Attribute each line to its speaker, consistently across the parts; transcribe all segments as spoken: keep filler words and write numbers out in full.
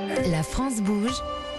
Speaker 1: La France bouge.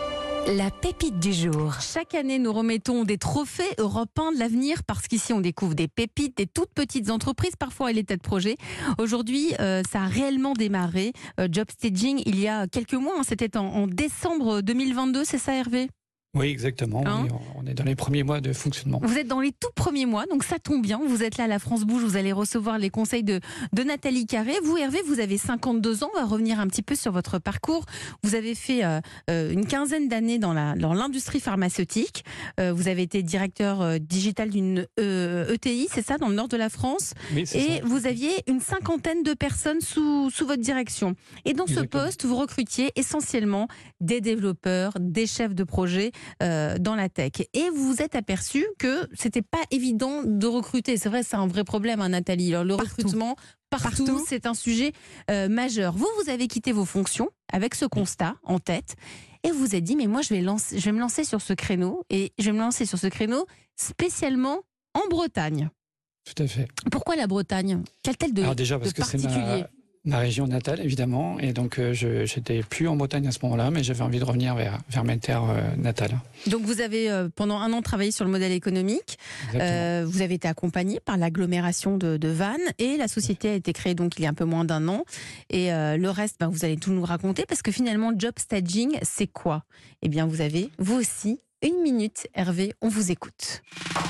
Speaker 1: La pépite du jour.
Speaker 2: Chaque année, nous remettons des trophées européens de l'avenir parce qu'ici, on découvre des pépites, des toutes petites entreprises, parfois les têtes de projet. Aujourd'hui, euh, ça a réellement démarré. Euh, Job Staging, il y a quelques mois, hein, c'était en, en décembre deux mille vingt-deux, c'est ça Hervé ?
Speaker 3: Oui, exactement.
Speaker 2: Hein
Speaker 3: oui, on est dans les premiers mois de fonctionnement.
Speaker 2: Vous êtes dans les tout premiers mois, donc ça tombe bien. Vous êtes là à la France Bouge, vous allez recevoir les conseils de, de Nathalie Carré. Vous, Hervé, vous avez cinquante-deux ans. On va revenir un petit peu sur votre parcours. Vous avez fait euh, euh, une quinzaine d'années dans, la, dans l'industrie pharmaceutique. Euh, vous avez été directeur euh, digital d'une euh, E T I, c'est ça, dans le nord de la France.
Speaker 3: Oui, c'est
Speaker 2: Et
Speaker 3: ça.
Speaker 2: vous aviez une cinquantaine de personnes sous, sous votre direction. Et dans
Speaker 3: Exactement.
Speaker 2: ce poste, vous recrutiez essentiellement des développeurs, des chefs de projet euh, dans la tech. Et vous vous êtes aperçu que c'était pas évident de recruter. C'est vrai, c'est un vrai problème, hein, Nathalie. Alors, le
Speaker 1: Partout.
Speaker 2: recrutement, partout,
Speaker 1: Partout.
Speaker 2: c'est un sujet euh, majeur. Vous, vous avez quitté vos fonctions avec ce constat en tête. Et vous vous êtes dit, mais moi, je vais, lancer, je vais me lancer sur ce créneau. Et je vais me lancer sur ce créneau spécialement en Bretagne.
Speaker 3: Tout à fait.
Speaker 2: Pourquoi la Bretagne ? Qu'a-t-elle de,
Speaker 3: Alors déjà parce
Speaker 2: de
Speaker 3: que c'est
Speaker 2: particulier ?
Speaker 3: ma, ma région natale, évidemment. Et donc, euh, je j'étais plus en Bretagne à ce moment-là, mais j'avais envie de revenir vers, vers mes terres euh, natales.
Speaker 2: Donc vous avez euh, pendant un an travaillé sur le modèle économique. Euh, vous avez été accompagné par l'agglomération de, de Vannes et la société a été créée donc il y a un peu moins d'un an. Et euh, le reste, ben, vous allez tout nous raconter parce que finalement, Job Staging, c'est quoi ? Eh bien, vous avez vous aussi une minute, Hervé. On vous écoute.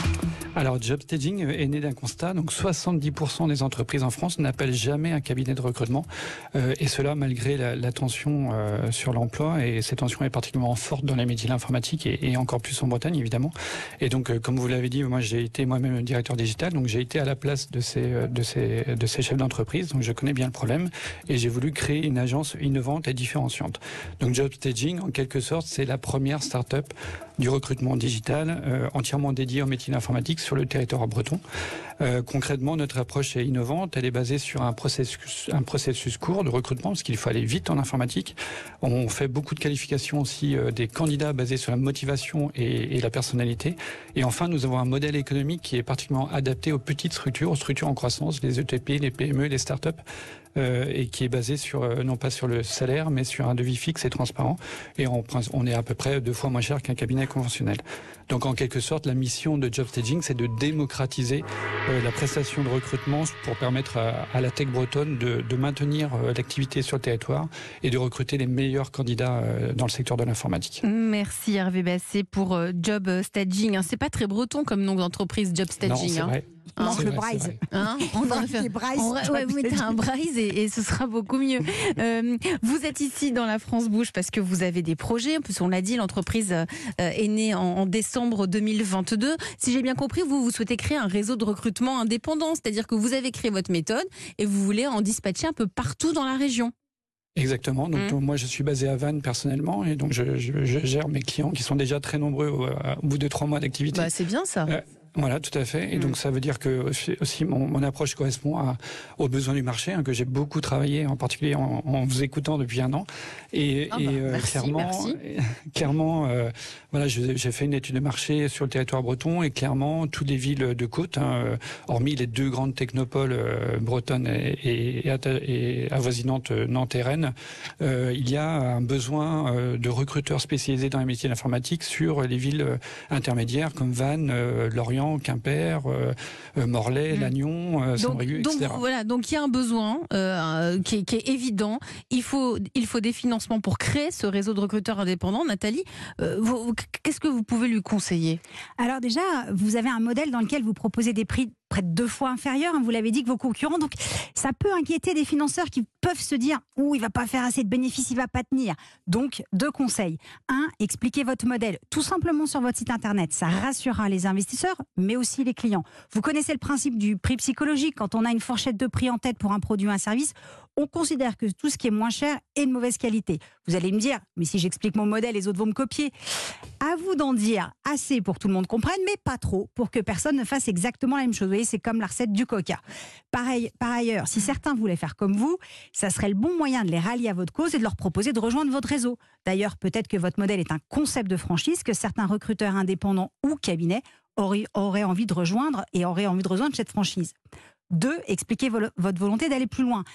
Speaker 3: Alors, Job Staging est né d'un constat. Donc, soixante-dix pour cent des entreprises en France n'appellent jamais un cabinet de recrutement. Euh, et cela malgré la, la tension euh, sur l'emploi. Et cette tension est particulièrement forte dans les métiers de l'informatique et, et encore plus en Bretagne, évidemment. Et donc, euh, comme vous l'avez dit, moi, j'ai été moi-même directeur digital. Donc, j'ai été à la place de ces, de ces, de ces chefs d'entreprise. Donc, je connais bien le problème. Et j'ai voulu créer une agence innovante et différenciante. Donc, Job Staging, en quelque sorte, c'est la première start-up du recrutement digital euh, entièrement dédiée aux métiers d'informatique sur le territoire breton. Euh, concrètement, notre approche est innovante. Elle est basée sur un processus, un processus court de recrutement, parce qu'il faut aller vite en informatique. On fait beaucoup de qualifications aussi euh, des candidats basés sur la motivation et, et la personnalité. Et enfin, nous avons un modèle économique qui est particulièrement adapté aux petites structures, aux structures en croissance, les E T P, les P M E, les startups, euh, et qui est basé sur, euh, non pas sur le salaire, mais sur un devis fixe et transparent. Et on, on est à peu près deux fois moins cher qu'un cabinet conventionnel. Donc, en quelque sorte, la mission de Job Staging, c'est de démocratiser euh, la prestation de recrutement pour permettre à, à la tech bretonne de, de maintenir euh, l'activité sur le territoire et de recruter les meilleurs candidats euh, dans le secteur de l'informatique.
Speaker 2: Merci Hervé Basset pour euh, Job Staging. Hein, c'est pas très breton comme nom d'entreprise, Job Staging.
Speaker 3: Non, c'est
Speaker 2: hein.
Speaker 3: vrai.
Speaker 2: Hein,
Speaker 3: C'est
Speaker 1: le
Speaker 3: vrai, c'est
Speaker 1: Braise.
Speaker 3: vrai.
Speaker 2: Hein, on va faire. On va- ouais, vous mettez un braise et, et ce sera beaucoup mieux. Euh, vous êtes ici dans la France Bouge parce que vous avez des projets. En plus, on l'a dit, l'entreprise euh, est née en, en décembre deux mille vingt-deux. Si j'ai bien compris, vous, vous souhaitez créer un réseau de recrutement indépendant. C'est-à-dire que vous avez créé votre méthode et vous voulez en dispatcher un peu partout dans la région.
Speaker 3: Exactement. Donc,
Speaker 2: Mmh.
Speaker 3: donc, moi, je suis basé à Vannes personnellement, et donc je, je, je gère mes clients qui sont déjà très nombreux au, au bout de trois mois d'activité.
Speaker 2: Bah, c'est bien ça.
Speaker 3: Euh, Voilà, tout à fait. Et
Speaker 2: Mm.
Speaker 3: donc, ça veut dire que aussi, aussi mon, mon approche correspond à, aux besoins du marché, hein, que j'ai beaucoup travaillé, en particulier en, en vous écoutant depuis un an. Et,
Speaker 2: Ah
Speaker 3: et,
Speaker 2: bah,
Speaker 3: euh,
Speaker 2: merci,
Speaker 3: clairement,
Speaker 2: merci.
Speaker 3: clairement, euh, voilà, je- j'ai fait une étude de marché sur le territoire breton, et clairement, toutes les villes de côte, hein, euh, hormis les deux grandes technopoles euh, bretonnes et, et, et, atta- et avoisinantes euh, Nantes et Rennes, euh, il y a un besoin euh, de recruteurs spécialisés dans les métiers de l'informatique sur les villes euh, intermédiaires comme Vannes, euh, Lorient, Quimper, euh, euh, Morlaix,
Speaker 2: Mm.
Speaker 3: Lannion, euh,
Speaker 2: Donc,
Speaker 3: Saint-Brieuc,
Speaker 2: donc
Speaker 3: et cetera.
Speaker 2: voilà, donc il y a un besoin euh, qui, est, qui est évident. Il faut, il faut des financements pour créer ce réseau de recruteurs indépendants. Nathalie, euh, vous- qu'est-ce que vous pouvez lui conseiller ?
Speaker 1: Alors déjà, vous avez un modèle dans lequel vous proposez des prix près de deux fois inférieurs, hein, vous l'avez dit, que vos concurrents. Donc ça peut inquiéter des financeurs qui peuvent se dire « Ouh, il va pas faire assez de bénéfices, il va pas tenir ». Donc deux conseils. Un, expliquez votre modèle tout simplement sur votre site internet. Ça rassurera les investisseurs, mais aussi les clients. Vous connaissez le principe du prix psychologique. Quand on a une fourchette de prix en tête pour un produit ou un service, on considère que tout ce qui est moins cher est de mauvaise qualité. Vous allez me dire, mais si j'explique mon modèle, les autres vont me copier. À vous d'en dire assez pour que tout le monde comprenne, mais pas trop, pour que personne ne fasse exactement la même chose. Vous voyez, c'est comme la recette du coca. Pareil, par ailleurs, si certains voulaient faire comme vous, ça serait le bon moyen de les rallier à votre cause et de leur proposer de rejoindre votre réseau. D'ailleurs, peut-être que votre modèle est un concept de franchise que certains recruteurs indépendants ou cabinets auraient, auraient envie de rejoindre et auraient envie de rejoindre cette franchise. Deux, expliquez vo- votre volonté d'aller plus loin.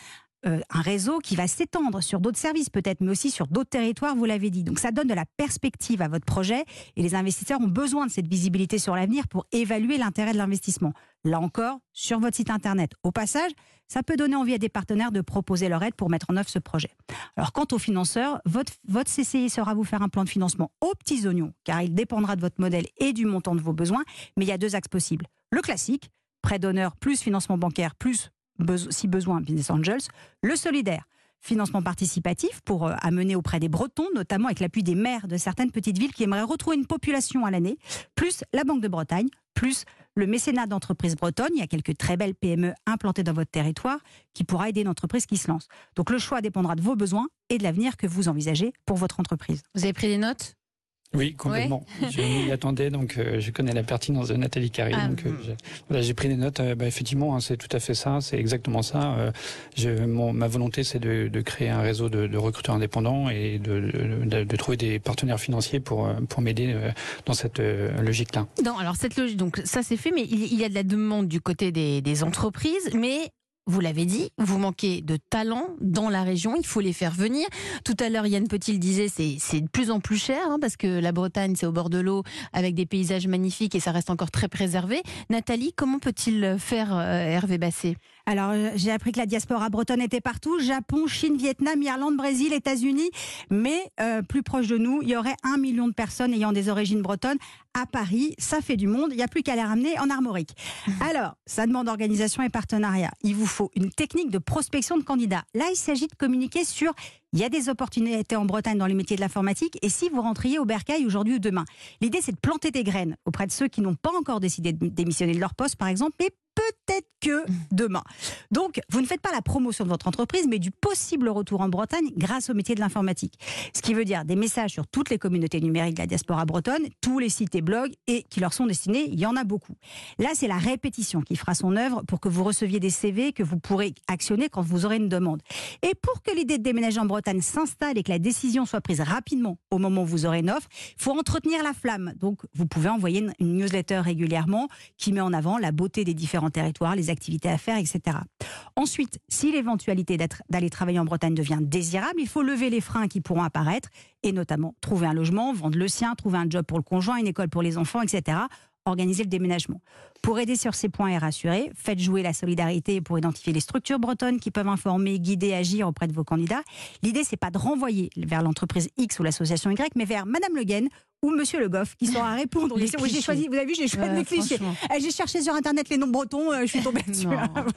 Speaker 1: euh, un réseau qui va s'étendre sur d'autres services peut-être, mais aussi sur d'autres territoires, vous l'avez dit. Donc ça donne de la perspective à votre projet et les investisseurs ont besoin de cette visibilité sur l'avenir pour évaluer l'intérêt de l'investissement. Là encore, sur votre site internet. Au passage, ça peut donner envie à des partenaires de proposer leur aide pour mettre en œuvre ce projet. Alors quant aux financeurs, votre, votre C C I saura vous faire un plan de financement aux petits oignons, car il dépendra de votre modèle et du montant de vos besoins, mais il y a deux axes possibles. Le classique, prêt d'honneur plus financement bancaire plus, si besoin, business angels. Le solidaire, financement participatif pour euh, amener auprès des Bretons, notamment avec l'appui des maires de certaines petites villes qui aimeraient retrouver une population à l'année, plus la Banque de Bretagne, plus le mécénat d'entreprises bretonnes. Il y a quelques très belles P M E implantées dans votre territoire qui pourra aider une entreprise qui se lance. Donc le choix dépendra de vos besoins et de l'avenir que vous envisagez pour votre entreprise.
Speaker 2: Vous avez pris des notes ?
Speaker 3: Oui, complètement. Ouais. Je m'y attendais, donc euh, je connais la pertinence de Nathalie Carré. Ah, donc euh, j'ai, voilà, j'ai pris des notes. Euh, bah, effectivement, hein, c'est tout à fait ça, c'est exactement ça. Euh, je, mon, ma volonté, c'est de, de créer un réseau de, de recruteurs indépendants et de, de, de trouver des partenaires financiers pour, pour m'aider euh, dans cette euh, logique-là.
Speaker 2: Non, alors cette logique, donc ça c'est fait, mais il, il y a de la demande du côté des, des entreprises, mais vous l'avez dit, vous manquez de talents dans la région, il faut les faire venir. Tout à l'heure, Yann Petit le disait, c'est, c'est de plus en plus cher, hein, parce que la Bretagne, c'est au bord de l'eau, avec des paysages magnifiques, et ça reste encore très préservé. Nathalie, comment peut-il faire euh, Hervé Basset ?
Speaker 1: Alors, j'ai appris que la diaspora bretonne était partout, Japon, Chine, Vietnam, Irlande, Brésil, États-Unis, mais euh, plus proche de nous, il y aurait un million de personnes ayant des origines bretonnes à Paris. Ça fait du monde, il n'y a plus qu'à les ramener en Armorique. Alors, ça demande organisation et partenariat. Il vous faut une technique de prospection de candidats. Là, il s'agit de communiquer sur il y a des opportunités en Bretagne dans les métiers de l'informatique et si vous rentriez au bercail aujourd'hui ou demain. L'idée, c'est de planter des graines auprès de ceux qui n'ont pas encore décidé de démissionner de leur poste, par exemple, mais peut-être que demain. Donc, vous ne faites pas la promotion de votre entreprise, mais du possible retour en Bretagne grâce au métier de l'informatique. Ce qui veut dire des messages sur toutes les communautés numériques de la diaspora bretonne, tous les sites et blogs, et qui leur sont destinés, il y en a beaucoup. Là, c'est la répétition qui fera son œuvre pour que vous receviez des C V que vous pourrez actionner quand vous aurez une demande. Et pour que l'idée de déménager en Bretagne s'installe et que la décision soit prise rapidement au moment où vous aurez une offre, il faut entretenir la flamme. Donc, vous pouvez envoyer une, une newsletter régulièrement qui met en avant la beauté des différents territoires, les activités à faire, et cetera. Ensuite, si l'éventualité d'être, d'aller travailler en Bretagne devient désirable, il faut lever les freins qui pourront apparaître et notamment trouver un logement, vendre le sien, trouver un job pour le conjoint, une école pour les enfants, et cetera. Organiser le déménagement. Pour aider sur ces points et rassurer, faites jouer la solidarité pour identifier les structures bretonnes qui peuvent informer, guider, agir auprès de vos candidats. L'idée, c'est pas de renvoyer vers l'entreprise X ou l'association Y, mais vers Madame Le Guen ou Monsieur Le Goff qui saura répondre. Les j'ai choisi, vous avez vu, j'ai choisi ouais, des clichés. J'ai cherché sur Internet les noms bretons, je suis tombée dessus.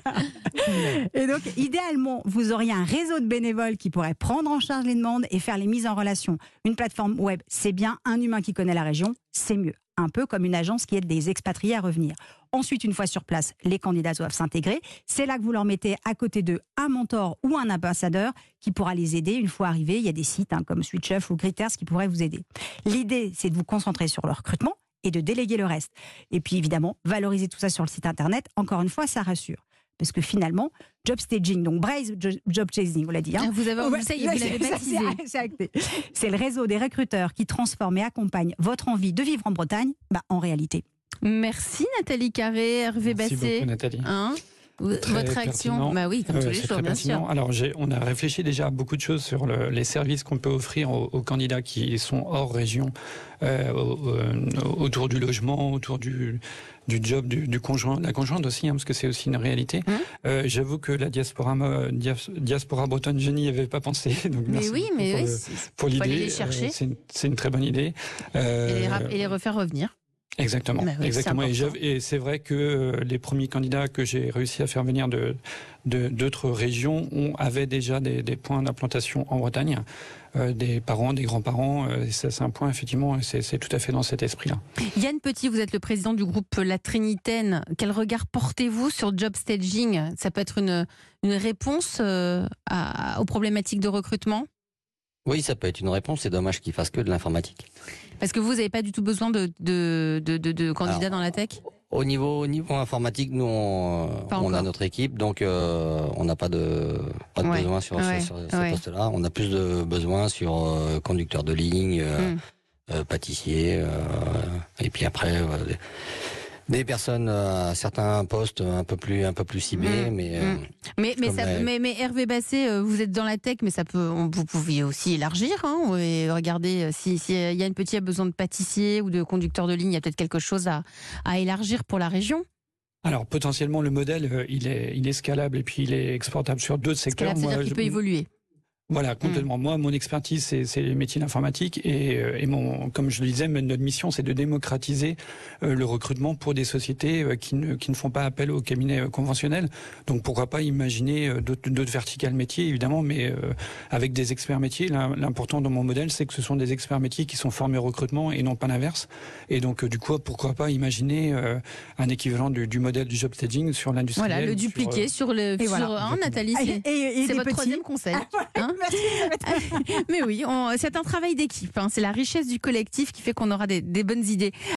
Speaker 1: Et donc, idéalement, vous auriez un réseau de bénévoles qui pourrait prendre en charge les demandes et faire les mises en relation. Une plateforme web, c'est bien. Un humain qui connaît la région, c'est mieux. Un peu comme une agence qui aide des expatriés à revenir. Ensuite, une fois sur place, les candidats doivent s'intégrer. C'est là que vous leur mettez à côté d'eux un mentor ou un ambassadeur qui pourra les aider une fois arrivés. Il y a des sites hein, comme Switchuf ou Gritters qui pourraient vous aider. L'idée, c'est de vous concentrer sur le recrutement et de déléguer le reste. Et puis évidemment, valoriser tout ça sur le site internet. Encore une fois, ça rassure. Parce que finalement, job staging, donc Braze job chasing, vous l'a dit. Hein.
Speaker 2: Vous avez, vous, ça y est, vous l'avez baptisé.
Speaker 1: C'est, c'est le réseau des recruteurs qui transforme et accompagne votre envie de vivre en Bretagne, bah, en réalité.
Speaker 2: Merci Nathalie Carré, Hervé Basset.
Speaker 3: Merci beaucoup Nathalie.
Speaker 2: Hein Votre réaction, bah oui, comme euh, tous les jours, bien pertinent. sûr.
Speaker 3: Alors, j'ai, on a réfléchi déjà à beaucoup de choses sur le, les services qu'on peut offrir aux, aux candidats qui sont hors région, euh, au, euh, autour du logement, autour du, du job, du, du conjoint, la conjointe aussi, hein, parce que c'est aussi une réalité. Mmh. Euh, j'avoue que la diaspora, dias, diaspora bretonne, je n'y avais pas pensé. Donc
Speaker 2: mais
Speaker 3: merci
Speaker 2: oui, mais
Speaker 3: pour,
Speaker 2: oui,
Speaker 3: le, pour l'idée.
Speaker 2: Les chercher.
Speaker 3: Euh, c'est, une, c'est une très bonne idée.
Speaker 2: Euh, et, les rap- et les refaire revenir.
Speaker 3: Exactement,
Speaker 2: bah oui,
Speaker 3: exactement.
Speaker 2: C'est
Speaker 3: et, et c'est vrai que euh, les premiers candidats que j'ai réussi à faire venir de, de d'autres régions ont, avaient déjà des, des points d'implantation en Bretagne, euh, des parents, des grands-parents. Euh, ça, c'est un point effectivement, c'est, c'est tout à fait dans cet esprit-là.
Speaker 2: Yann Petit, vous êtes le président du groupe La Trinitaine. Quel regard portez-vous sur job staging ? Ça peut être une une réponse euh, à, aux problématiques de recrutement ?
Speaker 4: Oui, ça peut être une réponse. C'est dommage qu'ils fassent que de l'informatique.
Speaker 2: Parce que vous n'avez pas du tout besoin de, de, de, de, de candidats Alors, dans la tech ?
Speaker 4: Au niveau, au niveau informatique, nous, on, on a notre équipe, donc euh, on n'a pas de, pas de ouais. besoin sur, ouais. sur, sur ouais. ce poste-là. On a plus de besoin sur euh, conducteur de ligne, euh, mm. euh, pâtissier, euh, et puis après... Euh, Des personnes à certains postes un peu plus, un peu plus ciblés, mmh. mais, euh,
Speaker 2: mmh. mais, mais, ça, la... mais, mais Hervé Basset, vous êtes dans la tech, mais ça peut, on, vous pouvez aussi élargir, hein, et regarder si, si y a une petite besoin de pâtissier ou de conducteur de ligne, il y a peut-être quelque chose à, à élargir pour la région.
Speaker 3: Alors potentiellement le modèle, il est, il est scalable et puis il est exportable sur d'autres secteurs.
Speaker 2: Scalable, c'est-à-dire qu'il peut évoluer.
Speaker 3: Voilà, complètement. Mmh. Moi, mon expertise, c'est, c'est les métiers d'informatique et, et mon, comme je le disais, notre mission, c'est de démocratiser euh, le recrutement pour des sociétés euh, qui, ne, qui ne font pas appel aux cabinets euh, conventionnels. Donc, pourquoi pas imaginer euh, d'autres, d'autres verticales métiers, évidemment, mais euh, avec des experts métiers. L'important dans mon modèle, c'est que ce sont des experts métiers qui sont formés au recrutement et non pas l'inverse. Et donc, euh, du coup, pourquoi pas imaginer euh, un équivalent du, du modèle du job staging sur l'industrie.
Speaker 2: Voilà, le dupliquer sur, euh, sur le.
Speaker 1: Et
Speaker 2: sur,
Speaker 1: voilà.
Speaker 2: hein, Nathalie, c'est,
Speaker 1: et, et, et
Speaker 2: c'est votre
Speaker 1: petits.
Speaker 2: troisième conseil. Hein. Mais oui, on, c'est un travail d'équipe. Hein. C'est la richesse du collectif qui fait qu'on aura des, des bonnes idées.